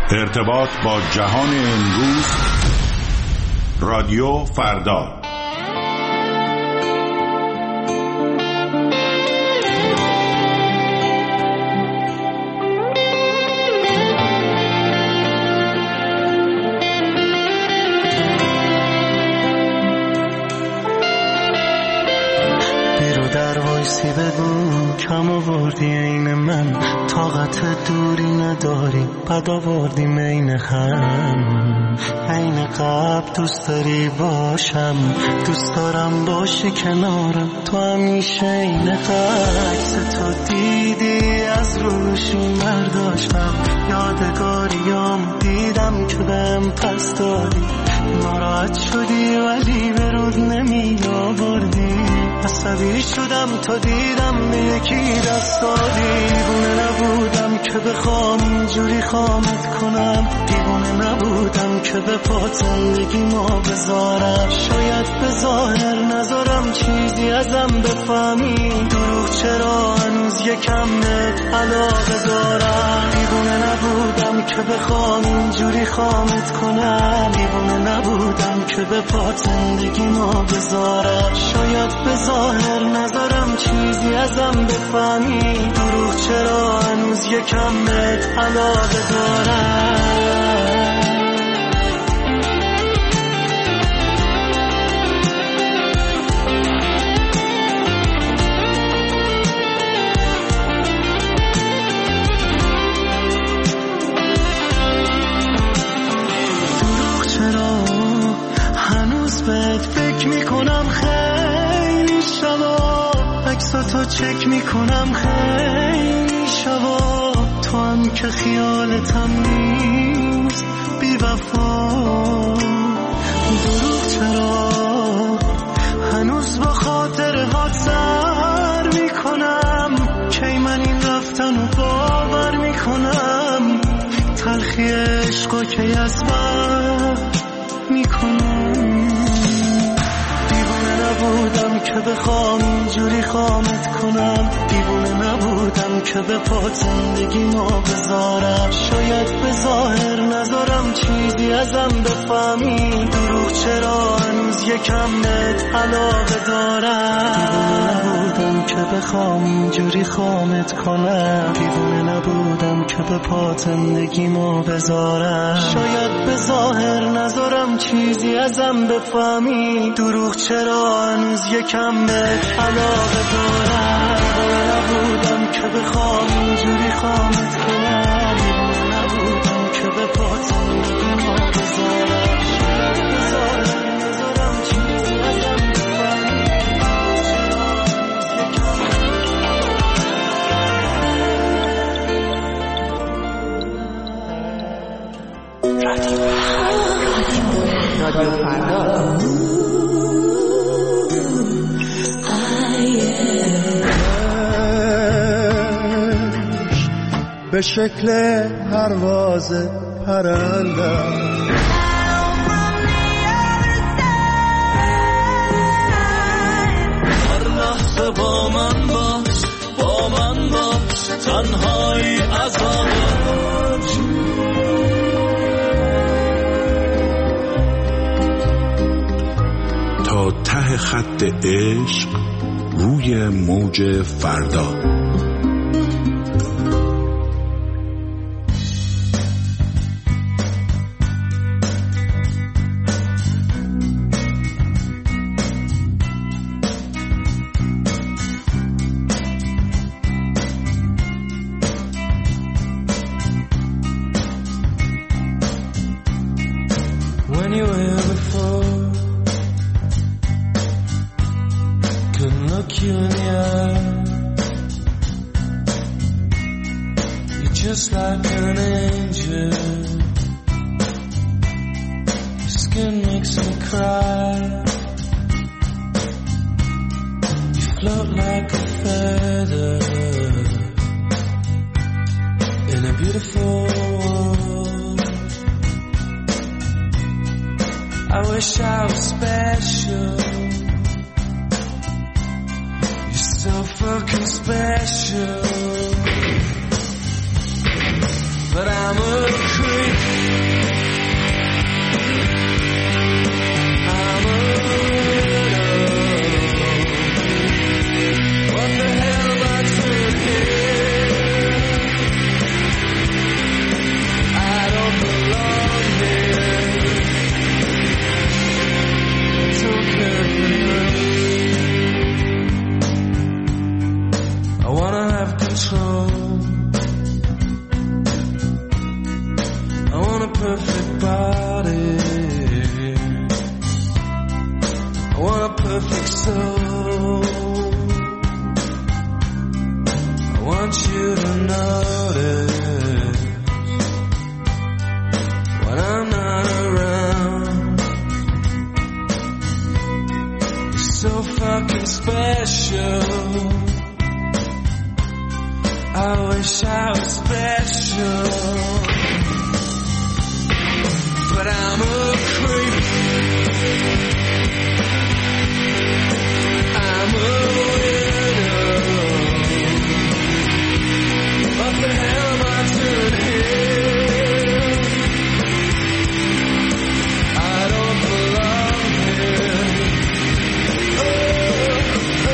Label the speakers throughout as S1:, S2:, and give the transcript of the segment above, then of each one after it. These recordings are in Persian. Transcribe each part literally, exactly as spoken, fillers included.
S1: ارتباط با جهان امروز. رادیو فردا.
S2: وایسی بگو کم آوردی این من، طاقت دوری نداری بد آوردی مین هم. عین قبل دوست داری باشم، دوست دارم باشی کنارم، تو همیشه این عکس تو دیدی از روشی مرداشتم، یادگاریام دیدم که بهم پس دادی، ناراحت شدی ولی به رود نمی آوردی، عصبی شدم تا دیدم به یکی دست دادی. دیوونه نبودم که بخوام اینجوری خامت کنم، دیوونه نبودم که به پات زندگی ما بذارم، شاید به ظاهر نذارم چیزی ازم بفهمی، دروغ چرا هنوز یکم بهت علاقه دارم. دیوونه نبودم که بخوام اینجوری خامت کنم، دیوونه نبودم که به پات زندگی ما بذارم، شاید به ظاهر نذارم چیزی ازم بفهمی، دروغ چرا هنوز یکم بهت علاقه دارم. دروغ چرا هنوز بهت فکر میکنم، خیلی شبا عکساتو چک میکنم، خیلی شبا تو هم که خیالتم نیست بی وفا. دروغ چرا هنوز با خاطر هات سر میکنم، کی من این رفتن و باور میکنم، تلخی عشقا کی از بر میکنم. نبودم که بخوام اینجوری خامت کنم، دیوونه نبودم که به پات زندگی ما بذارم، شاید به ظاهر نذارم چیزی ازم بفهمی، دروغ چرا هنوز یکم بهت علاقه دارم. دیوونه نبودم که بخوام اینجوری خامت کنم، دیوونه نبودم که به پات زندگی ما بذارم، شاید به ظاهر نذارم چیزی ازم بفهمی، دروغ چرا هنوز یکم بهت علاقه دارم. نبودم که بخوام اینجوری خامت کنم، نبودم که به پات زندگی ما بذارم، بذارم نذارم چیزی ازم بفهمی،
S3: رادیو فردا.
S4: به شکل پرواز پرنده
S2: هر لحظه با من باش، با من باش، تنهایی عذاب
S1: تا ته خط عشق روی موج فردا.
S2: Just like an angel, your skin makes me cry, you float like a feather in a beautiful world. I wish I was special, you're so fucking special. But I'm a creep
S5: perfect body, I want a perfect soul. I want you to notice when I'm not around. You're so fucking special. I wish I was special, but I'm a creep. I'm a widow. What the hell am I doing here? I don't belong here. Oh, oh.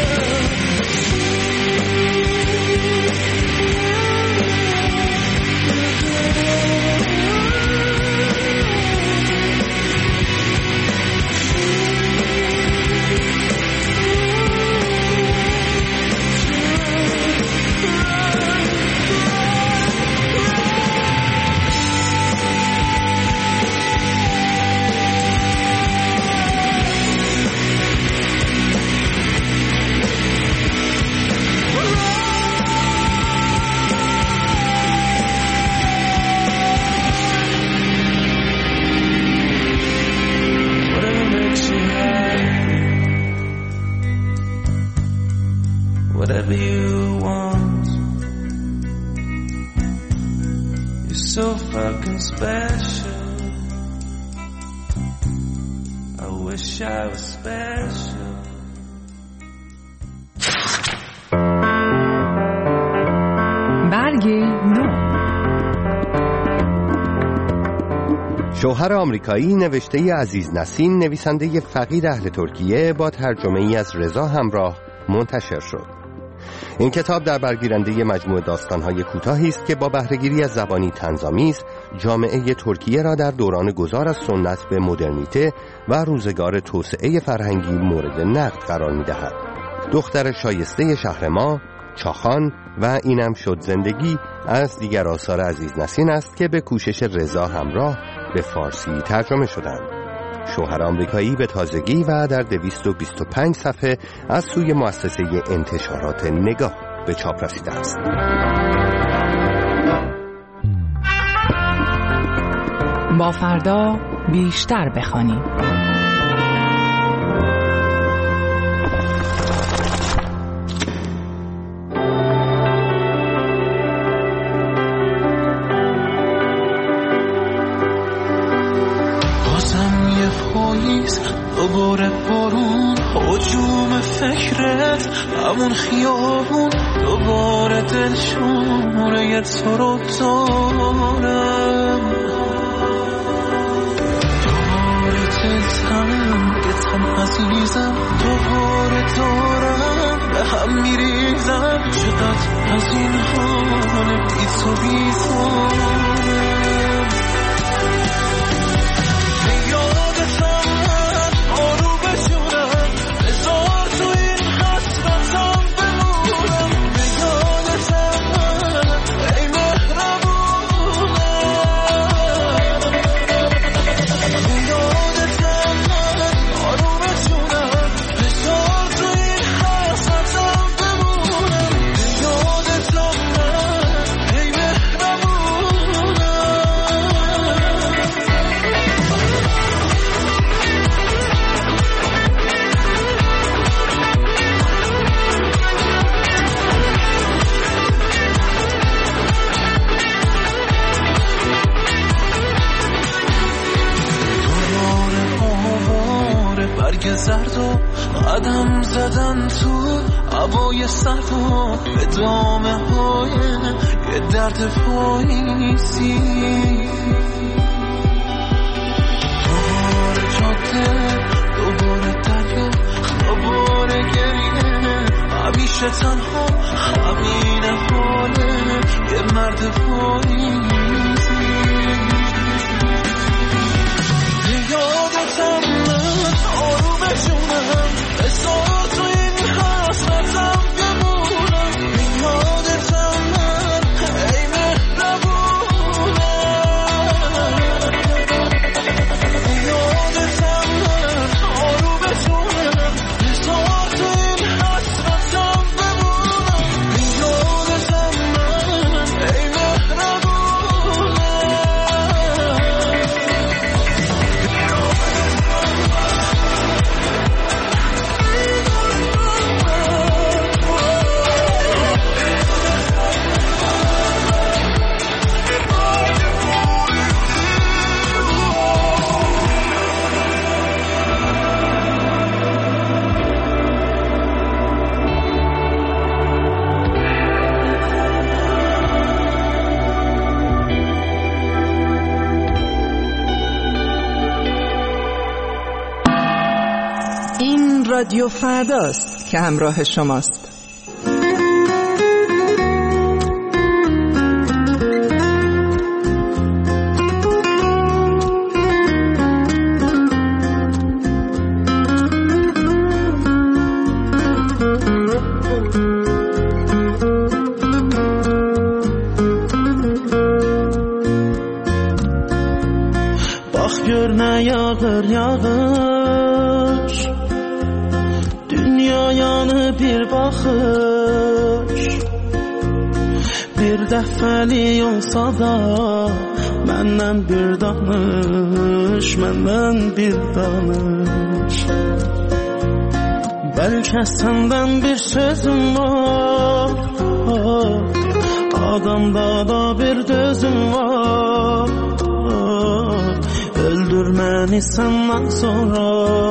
S5: Whatever you want, you're so fucking special. I wish I was special.
S3: برگ نو.
S6: شوهر آمریکایی نوشته عزیز نسین، نویسنده فقید اهل ترکیه، با ترجمه ای از رضا همراه منتشر شد. این کتاب در برگیرنده مجموعه داستان‌های کوتاهی است که با بهره‌گیری از زبانی طنزآمیز جامعه ترکیه را در دوران گذار از سنت به مدرنیته و روزگار توسعه فرهنگی مورد نقد قرار می‌دهد. دختر شایسته شهر ما، چاخان و اینم شد زندگی از دیگر آثار عزیز نسین است که به کوشش رضا همراه به فارسی ترجمه شدند. شوهر آمریکایی به تازگی و در دویست و بیست و پنج صفحه از سوی مؤسسه انتشارات نگاه به چاپ رسیده است.
S3: با فردا بیشتر بخوانیم.
S2: دوباره بارون، هجوم فکرت، همون خیابون، دوباره دلشوره تو رو دارم، دوباره دلتنم گتم عزیزم، دوباره دارم به هم میریزم، چقدر از این حال بی تو بیزارم. زرد و قدم زدن تو هوای سرد و به دامه های یه درد پاییزی، دوباره جاده، دوباره دریا، دوباره گریه، همیشه تنها همین حاله یه مرد پاییزی. یادتم من آروم جونم، بذار تو این حسرتم بمونم، یادتم من ای مهربونم،
S3: رادیو فرداست که همراه شماست.
S2: Bax gör nə yağır yağış, dünya yanı bir baxış. Bir dəfəli olsa da məndən bir danış, məndən bir danış. Bəlkə səndən bir sözüm var, adamda da bir dözüm var. Öldür məni səndən sonra,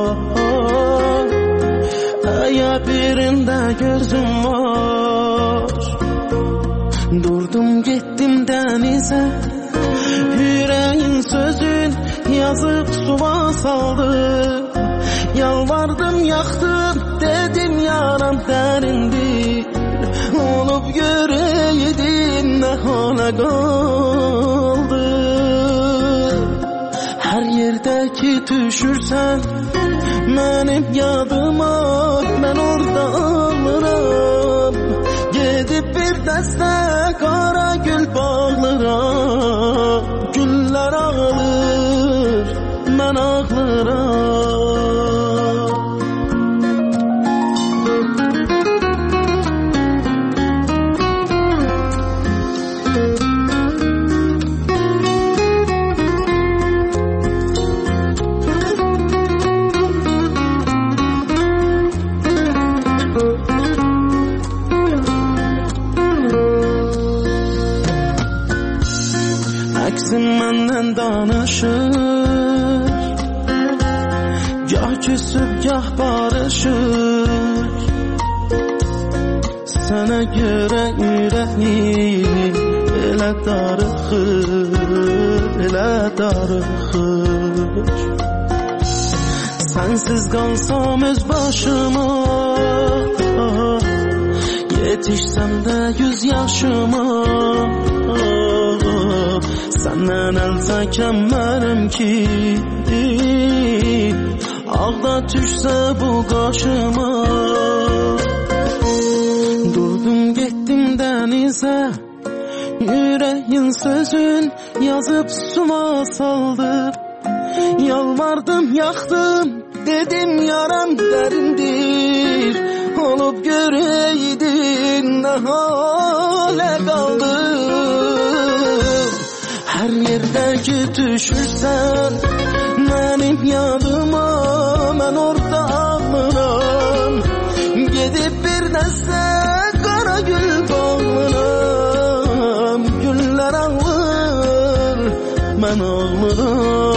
S2: əgər birində gözüm var. Durdum getdim dənizə, yüreğin sözün yazıb suva saldı. Yalvardım yaxdım, dedim yaram dərindir. Olub görəydin nə hala qaldı. Hər yerdə ki düşürsən mənim yadıma, mən orada ağlıram. Gedib bir dəstə qara gül bağlıram. Güllər ağlır, mən ağlıram. Əksin məndən danışır, gah küsüb gah barışır. Sənə görə ürəyim elə darıxır, elə darıxır. Sənsiz qalsam öz başıma, yetişsəm də yüz yaşıma. Səndən əl çəkəmərəm ki, ağda düşsə bu qaşıma. Durdum getdim dənizə, yüreğin sözün yazıb suma saldı. Yalvardım yaxdım, dedim yaram dərindir. Olub görəydin nə halə qaldı. Hər yerdə ki düşürsən mənim yadıma, mən orada ağlıram. Gedib bir dəstə qara gül bağlıram. Güllər ağlar, mən ağlıram.